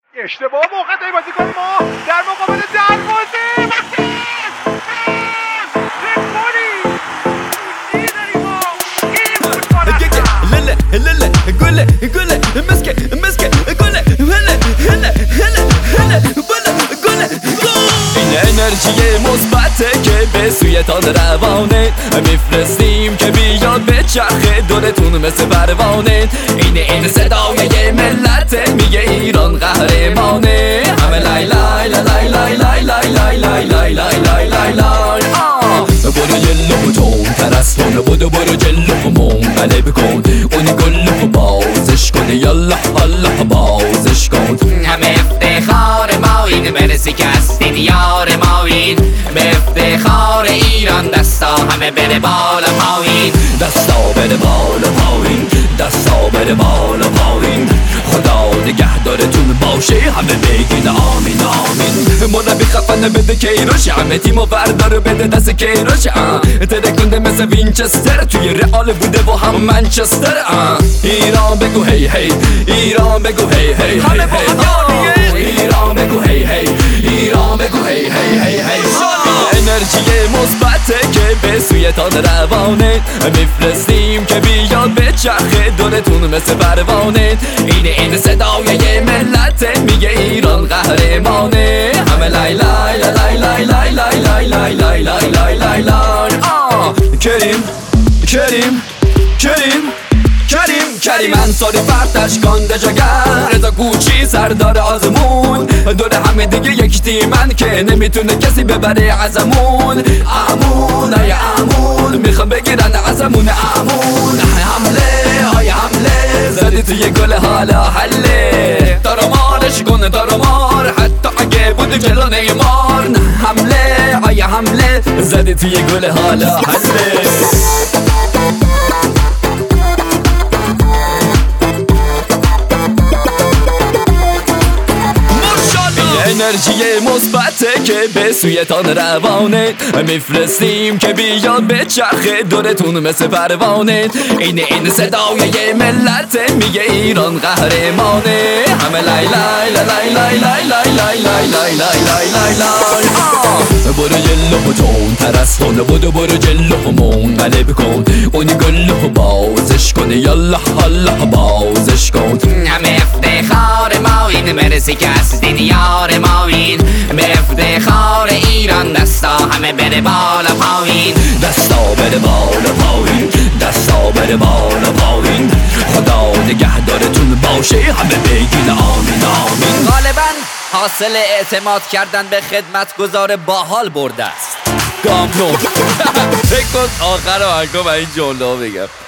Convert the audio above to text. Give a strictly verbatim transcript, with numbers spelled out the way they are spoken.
اشتباه موقع بازیکن ما در مقابل دروازه هلا قول قول مسكه مسكه قول هلا هلا هلا هلا قول قول این انرژی مثبته که به سوی تان روانه میفرستیم که بیاد به چرخه دورتون مثل پروانه. این این صدای ملت میگه ایران قهرمانه. همه لای لای لای لای لای لای لای لای لای لای لای لای لای برو جلو تون ترستون بودو برو جلو منقلب کن اون گلو بازش کن یالا حالا بازش کن. همه افتخار مایین برسی که هستین یار مایین به افتخار ایران دستا همه بره بالا پایین دستا بره بالا پایین دستا بره بالا پایین خدا نگهدارتون باشه همه بگین آمین آمین. مربی خفنه بده کیروش همه تیمو بردار بده دست کیروش ترکنده مثل وینچستر توی رئال بوده و هم منچستر. ایران بگو هی هی ایران بگو هی هی هی هی ایران بگو هی هی ایران بگو هی هی هی هی. انرژی مثبته که به سوی تان روانه میفرستیم که بیاد به چرخه دورتون مثل پروانه. این این صدای ملت میگه ایران قهرمانه. همه لای لای لای لای لای لای لای لای لای لای لای لای لای کریم کریم کریم کریم کریم انصاری فرتش کانده جگر رضا کوچی سردار آزمون دور همه دیگه یک تیمن که نمیتونه کسی ببره ازمون. امون ای امون میخوام بگیرن ازمون امون. حمله های حمله زدی توی گل حالا حله تارمارش کنه تارمار حتی اگه بود جلو نیمار. حمله های حمله زدی توی گل حالا حله. انرژی مثبته که به سوی تان روانه میفرستیم که بیاد به چرخه دورتون مثل پروانه. این این صدای ملت میگه ایران قهرمانه. همه لای لای لای لای لای لای لای لای لای لای لای لای لای برو جلو تون ترستون بودو برو جلو منقلب کن اون گلو بازش کن یالا حالا بازش کن. همه افتخار مایین مرسی که هستین یار مایین به افتخار ایران دستا همه بره بالا پایین دستا بره بالا پایین دستا بره بالا پایین خدا نگهدارتون باشه همه بگین آمین آمین. غالبا حاصل اعتماد کردن به خدمتگزار باحال برده است. گام نو فکر کن آخر آهنگا و این جمله ها بگم